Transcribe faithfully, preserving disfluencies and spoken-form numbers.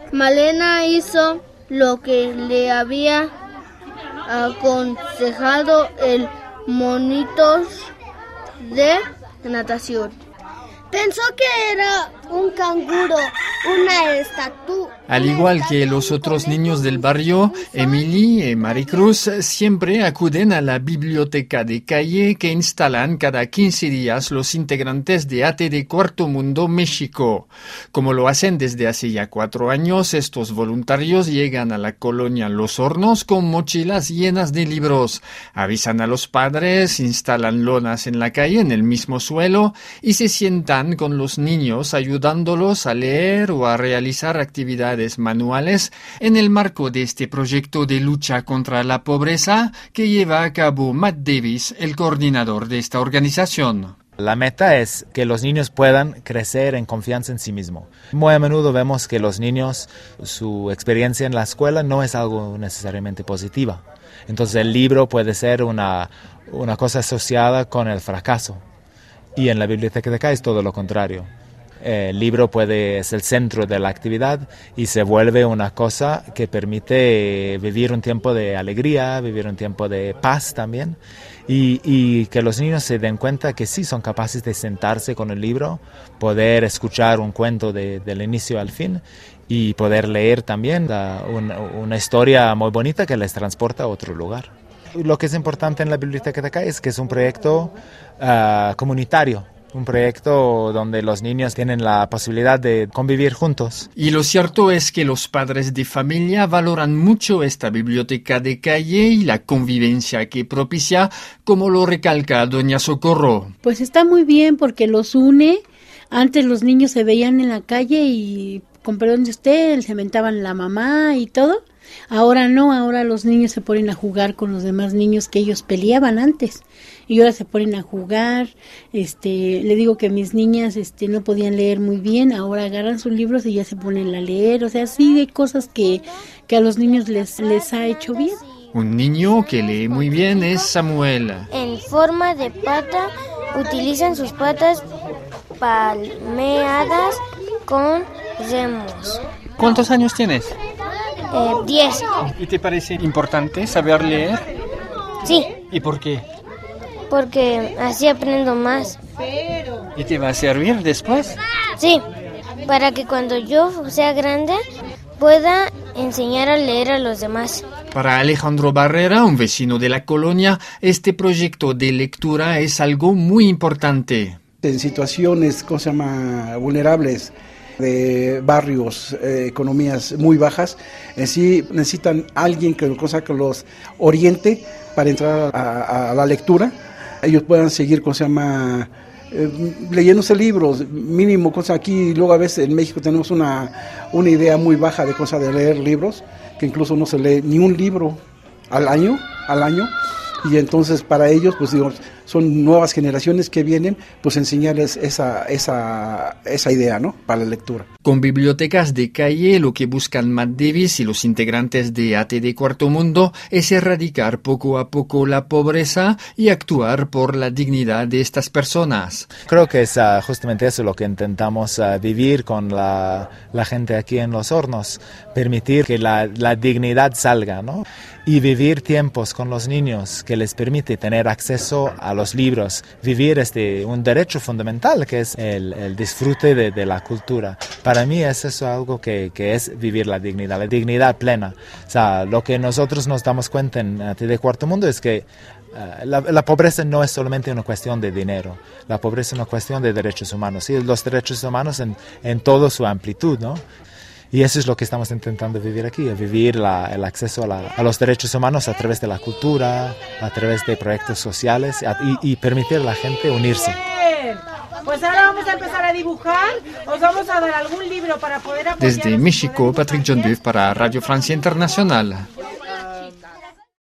Malena hizo lo que le había aconsejado el monitor de natación. Pensó que era un canguro, una estatua. Al igual que los otros niños del barrio, Emily y Maricruz siempre acuden a la biblioteca de calle que instalan cada quince días los integrantes de A T D Cuarto Mundo México. Como lo hacen desde hace ya cuatro años, estos voluntarios llegan a la colonia Los Hornos con mochilas llenas de libros. Avisan a los padres, instalan lonas en la calle en el mismo suelo y se sientan con los niños ayudándolos a leer o a realizar actividades manuales en el marco de este proyecto de lucha contra la pobreza que lleva a cabo Matt Davis, el coordinador de esta organización. La meta es que los niños puedan crecer en confianza en sí mismos. Muy a menudo vemos que los niños, su experiencia en la escuela no es algo necesariamente positiva. Entonces el libro puede ser una, una cosa asociada con el fracaso. Y en la biblioteca de acá es todo lo contrario. El libro puede ser el centro de la actividad y se vuelve una cosa que permite vivir un tiempo de alegría, vivir un tiempo de paz también. Y, y que los niños se den cuenta que sí son capaces de sentarse con el libro, poder escuchar un cuento de, del inicio al fin y poder leer también la, una, una historia muy bonita que les transporta a otro lugar. Lo que es importante en la biblioteca de acá es que es un proyecto uh, comunitario, un proyecto donde los niños tienen la posibilidad de convivir juntos. Y lo cierto es que los padres de familia valoran mucho esta biblioteca de calle y la convivencia que propicia, como lo recalca doña Socorro. Pues está muy bien porque los une. Antes los niños se veían en la calle y, con perdón de usted, se mentaban la mamá y todo. Ahora no, ahora los niños se ponen a jugar con los demás niños que ellos peleaban antes y ahora se ponen a jugar. Este, le digo que mis niñas este no podían leer muy bien, ahora agarran sus libros y ya se ponen a leer, o sea, sí hay cosas que, que a los niños les, les ha hecho bien. Un niño que lee muy bien es Samuel. En forma de pata, utilizan sus patas palmeadas con remos. ¿Cuántos años tienes? Eh, diez. ¿Y te parece importante saber leer? Sí. ¿Y por qué? Porque así aprendo más. ¿Y te va a servir después? Sí, para que cuando yo sea grande pueda enseñar a leer a los demás. Para Alejandro Barrera, un vecino de la colonia, este proyecto de lectura es algo muy importante. En situaciones, ¿cómo se llama?, vulnerables, de barrios, eh, economías muy bajas, en sí necesitan alguien que, cosa que los oriente para entrar a, a la lectura, ellos puedan seguir, ¿cómo se llama?, eh, leyéndose libros, mínimo, cosa aquí, luego a veces en México tenemos una, una idea muy baja de cosa de leer libros, que incluso no se lee ni un libro al año, al año, y entonces para ellos, pues digo, son nuevas generaciones que vienen, pues enseñarles esa, esa, esa idea, ¿no?, para la lectura. Con bibliotecas de calle, lo que buscan Matt Davis y los integrantes de A T D Cuarto Mundo es erradicar poco a poco la pobreza y actuar por la dignidad de estas personas. Creo que es uh, justamente eso lo que intentamos uh, vivir con la, la gente aquí en Los Hornos, permitir que la, la dignidad salga, ¿no?, y vivir tiempos con los niños que les permite tener acceso a los libros, vivir este un derecho fundamental que es el, el disfrute de, de la cultura. Para mí es eso algo que, que es vivir la dignidad, la dignidad plena. O sea, lo que nosotros nos damos cuenta en A T D Cuarto Mundo es que uh, la, la pobreza no es solamente una cuestión de dinero, la pobreza es una cuestión de derechos humanos, y los derechos humanos en, en toda su amplitud, ¿no? Y eso es lo que estamos intentando vivir aquí, vivir la, el acceso a, la, a los derechos humanos a través de la cultura, a través de proyectos sociales a, y, y permitir a la gente unirse. Bien. Pues ahora vamos a empezar a dibujar, os vamos a dar algún libro para poder apoyar. Desde México, Patrick John Duff para Radio Francia Internacional.